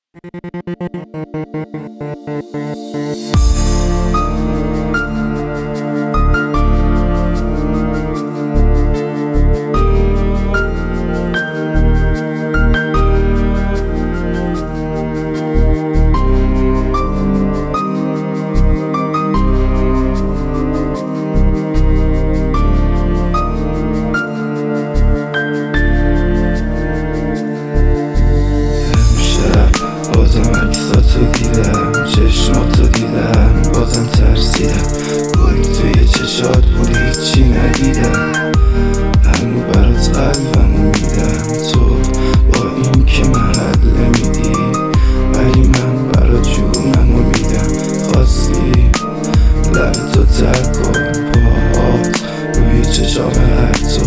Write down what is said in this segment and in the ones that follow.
عکساتو دیدم، چشماتو دیدم، بازم ترسیدم. بودی توی چشات، بودی هیچی ندیدم. هنو برات قلبمو میدم، تو با این که محل نمیدی، ولی من برات جونمو میدم. خواستی لبتو تر کن، پاهات روی چشام حرتو.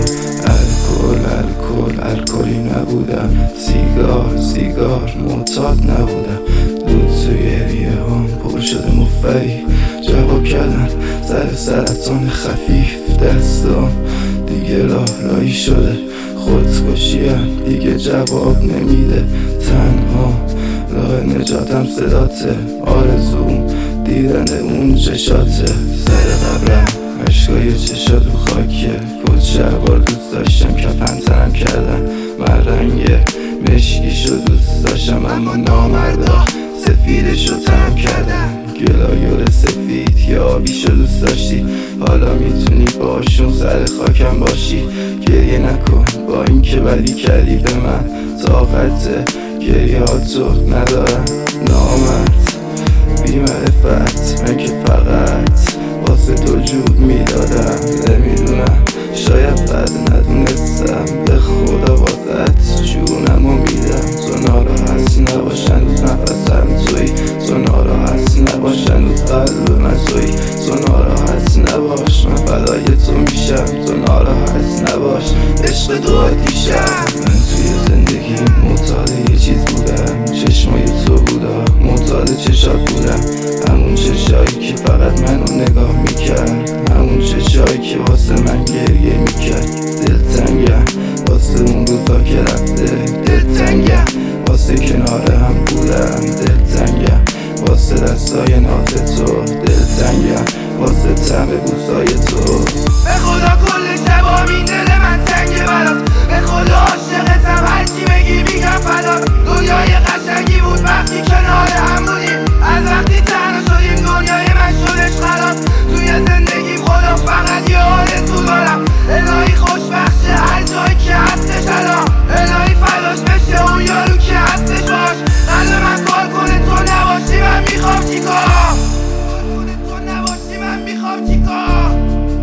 الکلی نبودم، سیگار معتاد نبودم. دود توی ریه هم پر شده مفری، جواب کردن سر سرطان خفیف. دستام دیگه راهی شده، خودکشیم دیگه جواب نمیده. تنها راه نجاتم صداته، آرزوم دیدن اون چشاته. سر قبرم عشقای چشات رو خاکه، بود شلوار دوست داشتم کفن تنم کردم. من رنگ مشکیشو دوست داشتم اما نامردا سفیدشو تنم کردم. گلایور سفید یا آبیشو دوست داشتی، حالا میتونی باشون سر خاکم باشی. گریه نکن با این که بدی کردی به من، طاقت گریه هاتو ندارم. نامرد بی معرفت، من که فقط واسه تو جود میدادم. نمیدونم شاید بعد ندونستم، به خدا واسه جونمو میدم. تو ناراحت نباش هنوز نفسم توی، تو ناراحت نباش هنوز قلب من توی. تو ناراحت نباش من فدای تو میشم، تو ناراحت نباش عشق تو آتیشم. من توی زندگی معتاد یه چیز بودم، چشمای تو بودا، معتاد چشات بودم. همون چشایی که فقط منو نگاه میکرد، همون چشایی که واسه من گریه میکرد. دلتنگم واسه اون روزا که رفته، دلتنگم واسه کنار هم بودم. دلتنگم واسه دستای ناز تو، دلتنگم واسه طعم بوسای تو. به خدا کل شبام این دل من تنگه برات، به خدا عاشقتم هرچی بگی میگم فدات. دنیای قشنگی بود وقتی کنار هم بودیم، از وقتی تنها شدیم دنیای من شدش خراب. توی زندگیم خدا فقط یه آرزو دارم، الهی خوشبخش هر جایی که هستش الان. الهی فداش بشه اون یارو که هستش باش. قلب من کار کنه تو نباشی من میخوام چیکار، تو نباشی من میخوام چیکار.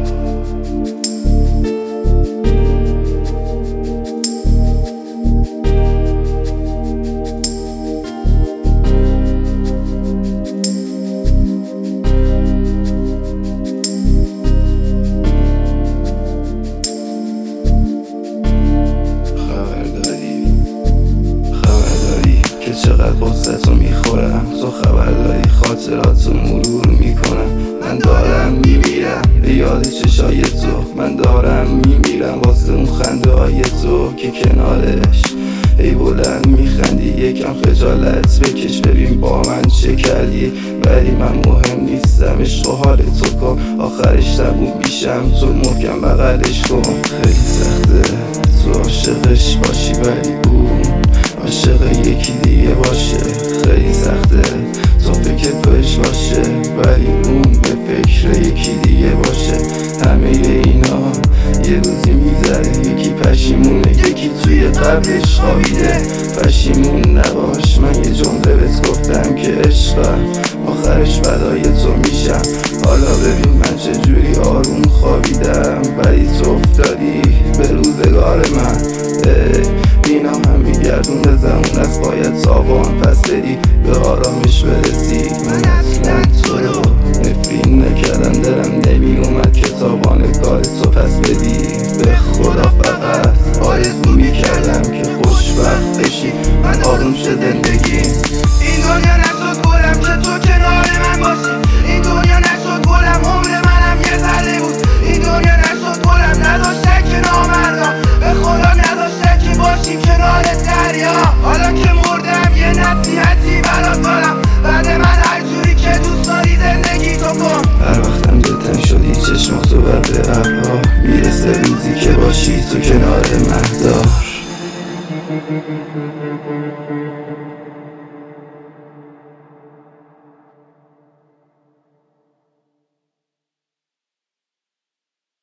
چقدر قصتو میخورم، تو خبرداری خاطراتو مرور میکنم. من دارم میمیرم به یاد چشای تو، من دارم میمیرم واسه اون خنده های تو که کنارش ای بلند میخندی. یکم خجالت بکش ببین با من چه کردی، ولی من مهم نیستم. عشق و حال تو کن آخرش تموم میشم، تو محکم بغلش کن. خیلی سخته تو عاشقش باشی ولی اون عاشق یکی دیگه باشه. خیلی سخته تو فکر بهش باشه ولی اون به فکر یکی دیگه باشه. همه اینا یه روزی میذاره، یکی پشیمونه یکی توی قبرش خوابیده. پشیمون نباش من یه جمله بهت گفتم که عشقم آخرش فدای تو میشم. حالا ببین من چجوری آروم خوابیدم ولی تو افتادی به روزگار من. اینا هم میگردونه زمون از باید تابان پس بدی به آرامش برسی. من اصلا تو رو نفرین نکردم، دلم نمی اومد که تابان کار تو پس بدی. به خدا فقط آرزو میکردم که خوشبخت بشی، من آروم شه زندگی. این دنیا نشد گلم که تو کنار من باشی، این دنیا نشد گلم عمر منم یه ذره بود. این دنیا نشد گلم نداشتن که نامردا، به خدا نداشتن که باشیم کنار دریا. حالا که مردم یه نصیحتی